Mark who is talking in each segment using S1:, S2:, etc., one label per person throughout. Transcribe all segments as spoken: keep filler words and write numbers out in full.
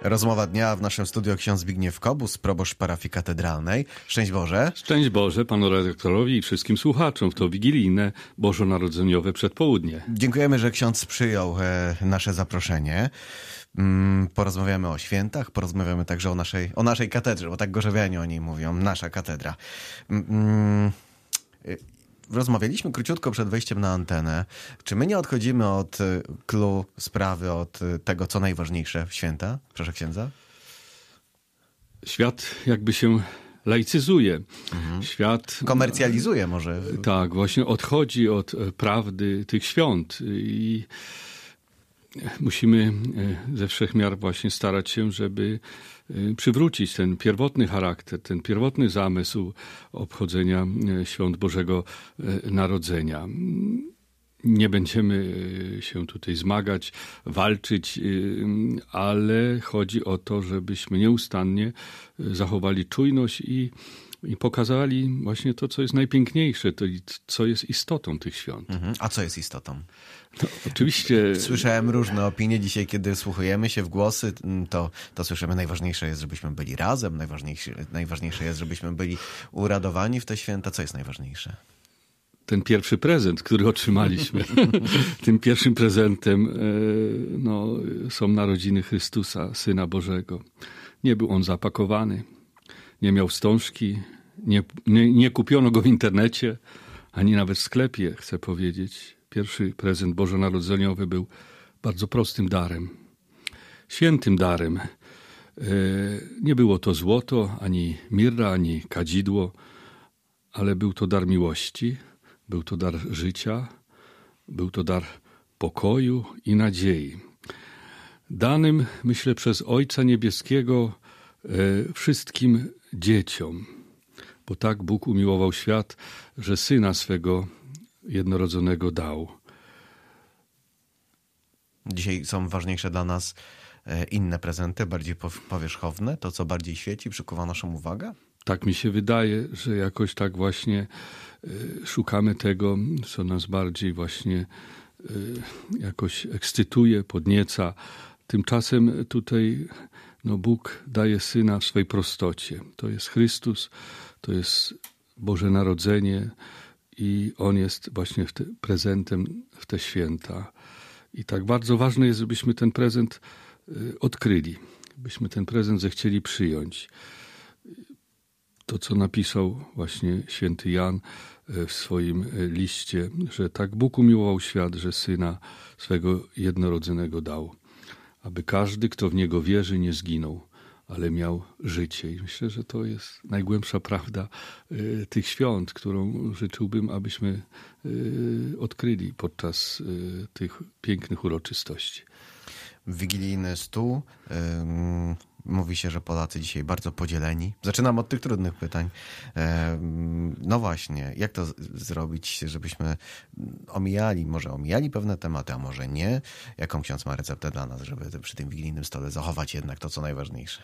S1: Rozmowa dnia w naszym studiu ksiądz Zbigniew Kobus, proboszcz parafii katedralnej. Szczęść Boże.
S2: Szczęść Boże panu redaktorowi i wszystkim słuchaczom w to wigilijne, bożonarodzeniowe przedpołudnie.
S1: Dziękujemy, że ksiądz przyjął e, nasze zaproszenie. Mm, porozmawiamy o świętach, porozmawiamy także o naszej, o naszej katedrze, bo tak gorzowianie o niej mówią, nasza katedra. Mm, y, Rozmawialiśmy króciutko przed wejściem na antenę. Czy my nie odchodzimy od clou sprawy, od tego, co najważniejsze w święta, proszę księdza?
S2: Świat jakby się laicyzuje. Mhm. Świat
S1: komercjalizuje może.
S2: Tak, właśnie odchodzi od prawdy tych świąt i musimy ze wszech miar właśnie starać się, żeby przywrócić ten pierwotny charakter, ten pierwotny zamysł obchodzenia świąt Bożego Narodzenia. Nie będziemy się tutaj zmagać, walczyć, ale chodzi o to, żebyśmy nieustannie zachowali czujność i, i pokazali właśnie to, co jest najpiękniejsze, to, co jest istotą tych świąt.
S1: Mhm. A co jest istotą?
S2: No, oczywiście.
S1: Słyszałem różne opinie dzisiaj, kiedy słuchujemy się w głosy, to, to słyszymy, najważniejsze jest, żebyśmy byli razem, najważniejsze, najważniejsze jest, żebyśmy byli uradowani w te święta. Co jest najważniejsze?
S2: Ten pierwszy prezent, który otrzymaliśmy. Tym pierwszym prezentem no, są narodziny Chrystusa, Syna Bożego. Nie był on zapakowany, nie miał wstążki, nie, nie, nie kupiono go w internecie, ani nawet w sklepie, chcę powiedzieć. Pierwszy prezent bożonarodzeniowy był bardzo prostym darem, świętym darem. Nie było to złoto, ani mirra, ani kadzidło, ale był to dar miłości, był to dar życia, był to dar pokoju i nadziei. Danym, myślę, przez Ojca Niebieskiego wszystkim dzieciom, bo tak Bóg umiłował świat, że Syna swego jednorodzonego dał.
S1: Dzisiaj są ważniejsze dla nas inne prezenty, bardziej powierzchowne, to co bardziej świeci, przykuwa naszą uwagę?
S2: Tak mi się wydaje, że jakoś tak właśnie szukamy tego, co nas bardziej właśnie jakoś ekscytuje, podnieca. Tymczasem tutaj no, Bóg daje Syna w swej prostocie. To jest Chrystus, to jest Boże Narodzenie, i On jest właśnie w te, prezentem w te święta. I tak bardzo ważne jest, żebyśmy ten prezent y, odkryli, byśmy ten prezent zechcieli przyjąć. To, co napisał właśnie święty Jan y, w swoim y, liście, że tak Bóg umiłował świat, że Syna swego jednorodzonego dał, aby każdy, kto w Niego wierzy, nie zginął, ale miał życie. I myślę, że to jest najgłębsza prawda y, tych świąt, którą życzyłbym, abyśmy y, odkryli podczas y, tych pięknych uroczystości.
S1: Wigilijny stół. Ym, mówi się, że Polacy dzisiaj bardzo podzieleni. Zaczynam od tych trudnych pytań. Ym, no właśnie, jak to z- zrobić, żebyśmy omijali, może omijali pewne tematy, a może nie? Jaką ksiądz ma receptę dla nas, żeby przy tym wigilijnym stole zachować jednak to, co najważniejsze?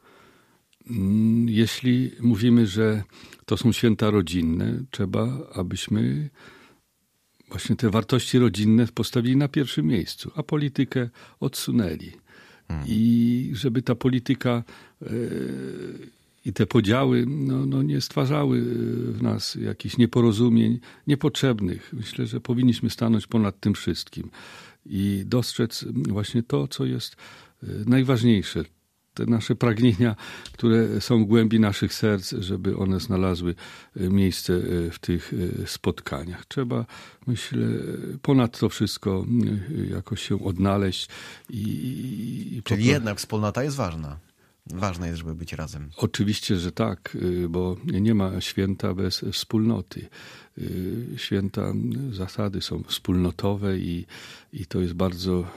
S2: Jeśli mówimy, że to są święta rodzinne, trzeba, abyśmy właśnie te wartości rodzinne postawili na pierwszym miejscu, a politykę odsunęli. Hmm. I żeby ta polityka e, i te podziały no, no nie stwarzały w nas jakichś nieporozumień niepotrzebnych. Myślę, że powinniśmy stanąć ponad tym wszystkim i dostrzec właśnie to, co jest najważniejsze. Te nasze pragnienia, które są w głębi naszych serc, żeby one znalazły miejsce w tych spotkaniach. Trzeba, myślę, ponad to wszystko jakoś się odnaleźć. I, i
S1: Czyli po... jednak wspólnota jest ważna. Ważne jest, żeby być razem.
S2: Oczywiście, że tak, bo nie ma święta bez wspólnoty. Święta, zasady są wspólnotowe i, i to jest bardzo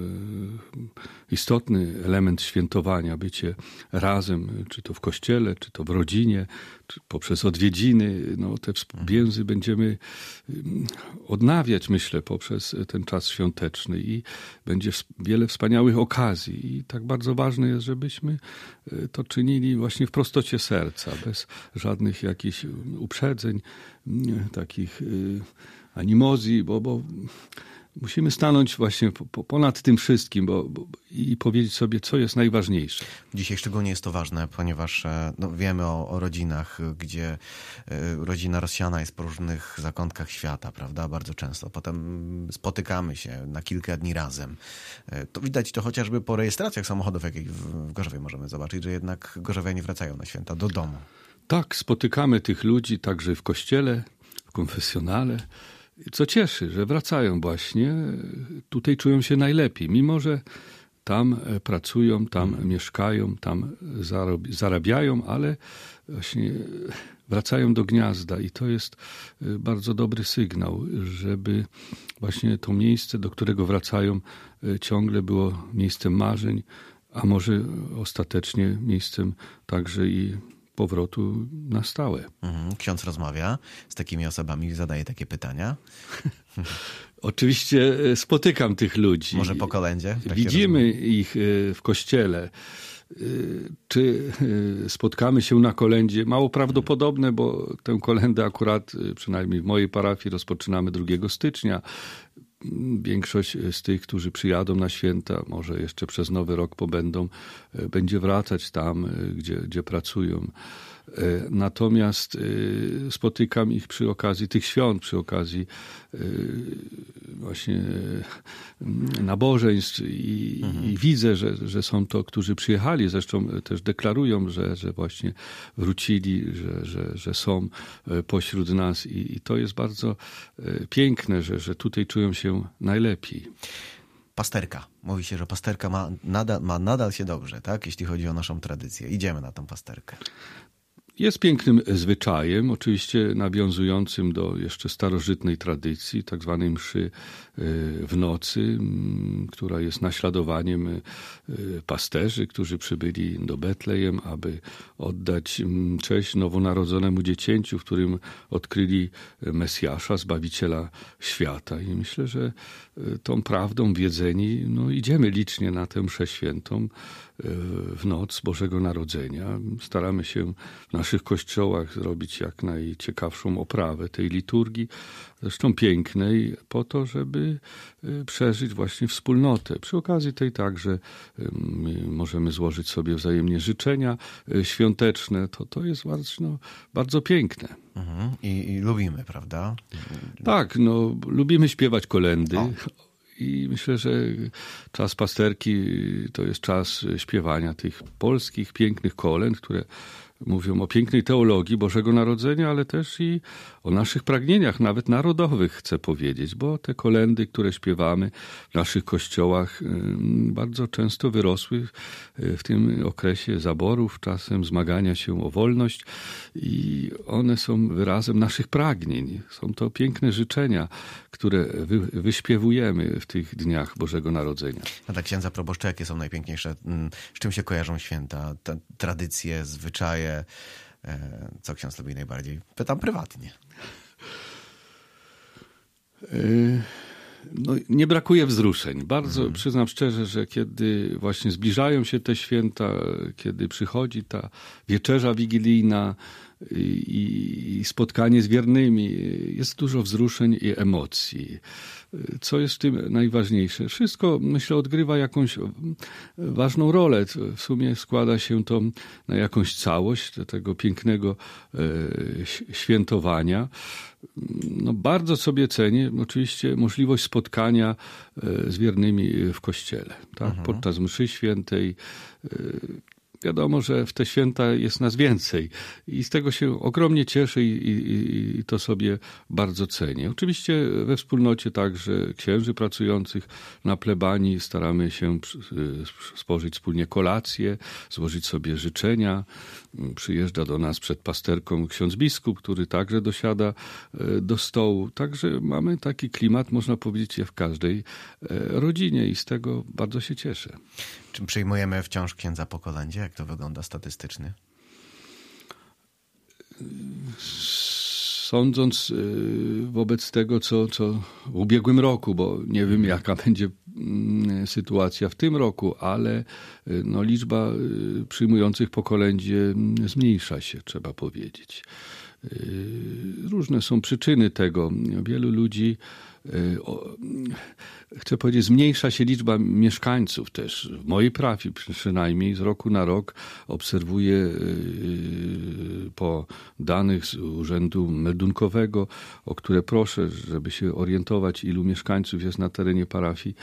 S2: istotny element świętowania, bycie razem, czy to w kościele, czy to w rodzinie, czy poprzez odwiedziny. No, te więzy będziemy odnawiać, myślę, poprzez ten czas świąteczny i będzie wiele wspaniałych okazji. I tak bardzo ważne jest, żebyśmy to czynili właśnie w prostocie serca, bez żadnych jakichś uprzedzeń, takich animozji, bo, bo musimy stanąć właśnie po, po, ponad tym wszystkim bo, bo, i powiedzieć sobie, co jest najważniejsze.
S1: Dzisiaj szczególnie jest to ważne, ponieważ no, wiemy o, o rodzinach, gdzie y, rodzina rozsiana jest po różnych zakątkach świata, prawda? Bardzo często. Potem spotykamy się na kilka dni razem. Y, to widać to chociażby po rejestracjach samochodów, jakich w, w Gorzowie możemy zobaczyć, że jednak gorzowianie wracają na święta do domu.
S2: Tak, spotykamy tych ludzi także w kościele, w konfesjonale. Co cieszy, że wracają właśnie. Tutaj czują się najlepiej, mimo że tam pracują, tam hmm. mieszkają, tam zarabiają, ale właśnie wracają do gniazda i to jest bardzo dobry sygnał, żeby właśnie to miejsce, do którego wracają, ciągle było miejscem marzeń, a może ostatecznie miejscem także i powrotu na stałe.
S1: Mhm. Ksiądz rozmawia z takimi osobami, zadaje takie pytania.
S2: Oczywiście spotykam tych ludzi.
S1: Może po kolędzie?
S2: Widzimy ich w kościele. Czy spotkamy się na kolędzie? Mało prawdopodobne, bo tę kolędę akurat, przynajmniej w mojej parafii, rozpoczynamy drugiego stycznia. Większość z tych, którzy przyjadą na święta, może jeszcze przez Nowy Rok pobędą, będzie wracać tam, gdzie, gdzie pracują. Natomiast spotykam ich przy okazji tych świąt, przy okazji właśnie nabożeństw i, mhm. i widzę, że, że są to, którzy przyjechali, zresztą też deklarują, że, że właśnie wrócili, że, że, że są pośród nas i, i to jest bardzo piękne, że, że tutaj czują się najlepiej.
S1: Pasterka. Mówi się, że pasterka ma nadal, ma nadal się dobrze, tak? Jeśli chodzi o naszą tradycję. Idziemy na tą pasterkę.
S2: Jest pięknym zwyczajem, oczywiście nawiązującym do jeszcze starożytnej tradycji, tak zwanej mszy w nocy, która jest naśladowaniem pasterzy, którzy przybyli do Betlejem, aby oddać cześć nowonarodzonemu dziecięciu, w którym odkryli Mesjasza, Zbawiciela świata. I myślę, że tą prawdą wiedzeni, no idziemy licznie na tę mszę świętą w noc Bożego Narodzenia. Staramy się w naszych kościołach zrobić jak najciekawszą oprawę tej liturgii, zresztą pięknej, po to, żeby przeżyć właśnie wspólnotę. Przy okazji tej także możemy złożyć sobie wzajemnie życzenia świąteczne. To, to jest bardzo, no, bardzo piękne.
S1: Mhm. I, I lubimy, prawda?
S2: Tak, no lubimy śpiewać kolędy. O. I myślę, że czas pasterki to jest czas śpiewania tych polskich, pięknych kolęd, które mówią o pięknej teologii Bożego Narodzenia, ale też i o naszych pragnieniach, nawet narodowych, chcę powiedzieć, bo te kolędy, które śpiewamy w naszych kościołach, bardzo często wyrosły w tym okresie zaborów, czasem zmagania się o wolność i one są wyrazem naszych pragnień. Są to piękne życzenia, które wy, wyśpiewujemy w tych dniach Bożego Narodzenia.
S1: A tak, księdza proboszcza, jakie są najpiękniejsze? Z czym się kojarzą święta? Te tradycje, zwyczaje? Co ksiądz lubi najbardziej? Pytam prywatnie.
S2: No, nie brakuje wzruszeń. Bardzo mhm. przyznam szczerze, że kiedy właśnie zbliżają się te święta, kiedy przychodzi ta wieczerza wigilijna i, i spotkanie z wiernymi, jest dużo wzruszeń i emocji. Co jest w tym najważniejsze? Wszystko, myślę, odgrywa jakąś ważną rolę. W sumie składa się to na jakąś całość tego pięknego e, świętowania. No, bardzo sobie cenię oczywiście możliwość spotkania e, z wiernymi w kościele. Tak? Mhm. Podczas mszy świętej. E, Wiadomo, że w te święta jest nas więcej i z tego się ogromnie cieszę i, i, i to sobie bardzo cenię. Oczywiście we wspólnocie także księży pracujących na plebanii staramy się spożyć wspólnie kolację, złożyć sobie życzenia. Przyjeżdża do nas przed pasterką ksiądz biskup, który także dosiada do stołu. Także mamy taki klimat, można powiedzieć, w każdej rodzinie i z tego bardzo się cieszę.
S1: Czy przyjmujemy wciąż księdza po kolędzie? Jak to wygląda statystycznie?
S2: Sądząc wobec tego, co, co w ubiegłym roku, bo nie wiem, jaka będzie sytuacja w tym roku, ale no, liczba przyjmujących po kolędzie zmniejsza się, trzeba powiedzieć. Różne są przyczyny tego. Wielu ludzi chcę powiedzieć, zmniejsza się liczba mieszkańców też. W mojej parafii przynajmniej z roku na rok obserwuję po danych z Urzędu Meldunkowego, o które proszę, żeby się orientować, ilu mieszkańców jest na terenie parafii,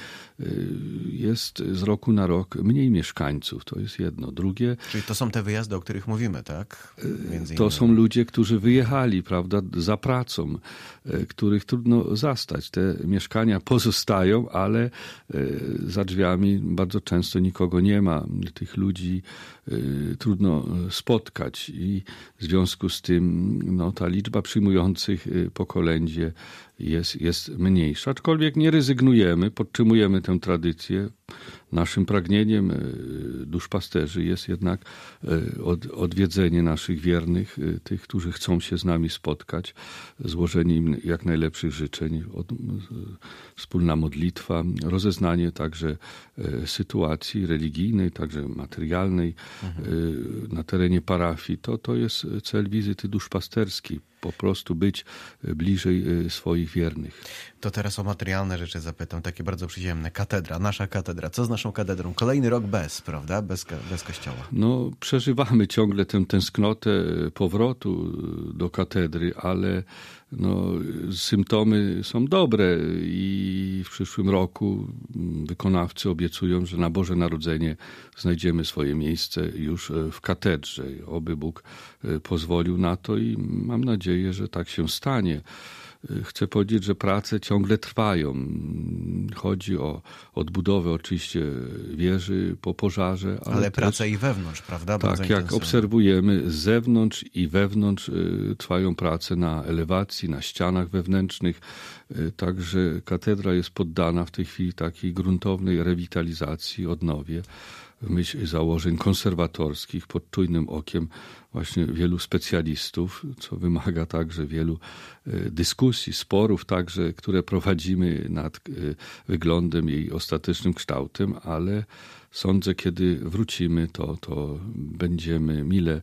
S2: jest z roku na rok mniej mieszkańców. To jest jedno. Drugie...
S1: Czyli to są te wyjazdy, o których mówimy, tak? Między
S2: to
S1: innymi.
S2: są ludzie, którzy wyjechali, prawda, za pracą, których trudno zastać. Te mieszkania pozostają, ale za drzwiami bardzo często nikogo nie ma. Tych ludzi trudno spotkać i w związku z tym no, ta liczba przyjmujących po kolędzie jest, jest mniejsza. Aczkolwiek nie rezygnujemy, podtrzymujemy tę tradycję. Naszym pragnieniem duszpasterzy jest jednak od, odwiedzenie naszych wiernych, tych, którzy chcą się z nami spotkać, złożenie im jak najlepszych życzeń, od, wspólna modlitwa, rozeznanie także sytuacji religijnej, także materialnej mhm. na terenie parafii. To, to jest cel wizyty duszpasterskiej. Po prostu być bliżej swoich wiernych.
S1: To teraz o materialne rzeczy zapytam, takie bardzo przyziemne. Katedra, nasza katedra. Co z naszą katedrą? Kolejny rok bez, prawda? Bez, bez kościoła.
S2: No, przeżywamy ciągle tę tęsknotę powrotu do katedry, ale no, symptomy są dobre i w przyszłym roku wykonawcy obiecują, że na Boże Narodzenie znajdziemy swoje miejsce już w katedrze. Oby Bóg pozwolił na to i mam nadzieję, że tak się stanie. Chcę powiedzieć, że prace ciągle trwają. Chodzi o odbudowę oczywiście wieży po pożarze. Ale,
S1: ale
S2: też,
S1: prace i wewnątrz, prawda?
S2: Bardzo tak, jak obserwujemy z zewnątrz i wewnątrz trwają prace na elewacji, na ścianach wewnętrznych. Także katedra jest poddana w tej chwili takiej gruntownej rewitalizacji, odnowie. W myśl założeń konserwatorskich, pod czujnym okiem właśnie wielu specjalistów, co wymaga także wielu dyskusji, sporów także, które prowadzimy nad wyglądem jej ostatecznym kształtem, ale sądzę, kiedy wrócimy, to, to będziemy mile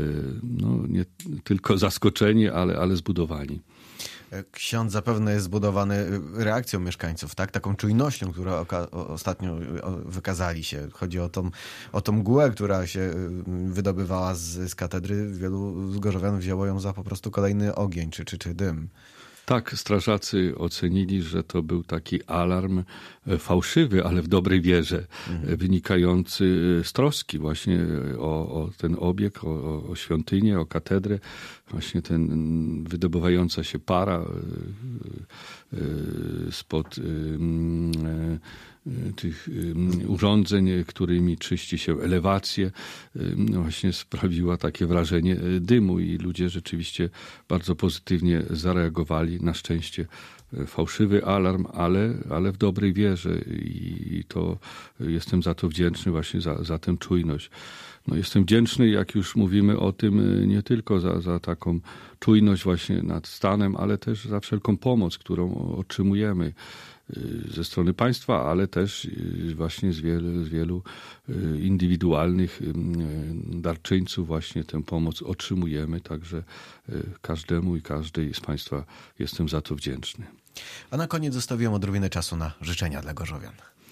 S2: no, nie tylko zaskoczeni, ale, ale zbudowani.
S1: Ksiądz zapewne jest zbudowany reakcją mieszkańców, tak? Taką czujnością, którą ostatnio wykazali się. Chodzi o tą, o tą mgłę, która się wydobywała z, z katedry. Wielu zgorzowian wzięło ją za po prostu kolejny ogień czy, czy, czy dym.
S2: Tak, strażacy ocenili, że to był taki alarm fałszywy, ale w dobrej wierze, mhm. wynikający z troski właśnie o, o ten obiekt, o, o świątynię, o katedrę. Właśnie ten wydobywająca się para spod tych urządzeń, którymi czyści się elewację, właśnie sprawiła takie wrażenie dymu i ludzie rzeczywiście bardzo pozytywnie zareagowali. Na szczęście fałszywy alarm, ale, ale w dobrej wierze i to jestem za to wdzięczny właśnie za, za tę czujność. No jestem wdzięczny, jak już mówimy o tym, nie tylko za, za taką czujność właśnie nad stanem, ale też za wszelką pomoc, którą otrzymujemy ze strony państwa, ale też właśnie z wielu, z wielu indywidualnych darczyńców właśnie tę pomoc otrzymujemy. Także każdemu i każdej z państwa jestem za to wdzięczny.
S1: A na koniec zostawiłem odrobinę czasu na życzenia dla gorzowian.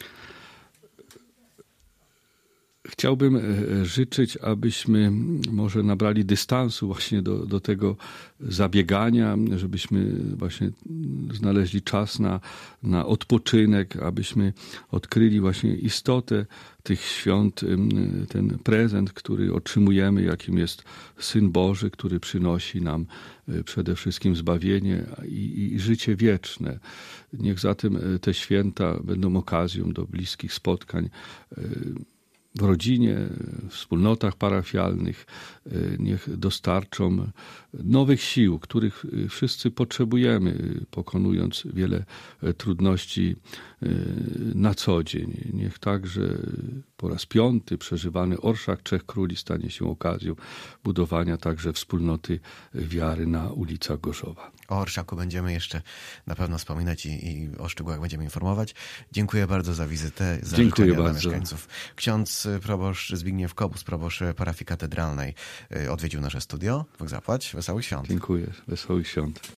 S2: Chciałbym życzyć, abyśmy może nabrali dystansu właśnie do, do tego zabiegania, żebyśmy właśnie znaleźli czas na, na odpoczynek, abyśmy odkryli właśnie istotę tych świąt, ten prezent, który otrzymujemy, jakim jest Syn Boży, który przynosi nam przede wszystkim zbawienie i, i życie wieczne. Niech zatem te święta będą okazją do bliskich spotkań w rodzinie, w wspólnotach parafialnych. Niech dostarczą nowych sił, których wszyscy potrzebujemy, pokonując wiele trudności na co dzień. Niech także po raz piąty przeżywany Orszak Trzech Króli stanie się okazją budowania także wspólnoty wiary na ulicach Gorzowa.
S1: O Orszaku będziemy jeszcze na pewno wspominać i, i o szczegółach będziemy informować. Dziękuję bardzo za wizytę, za
S2: Dziękuję
S1: życzenia
S2: bardzo.
S1: dla mieszkańców. Ksiądz proboszcz Zbigniew Kobus, proboszcz parafii katedralnej, odwiedził nasze studio. Bóg zapłać. Wesołych świąt.
S2: Dziękuję. Wesołych świąt.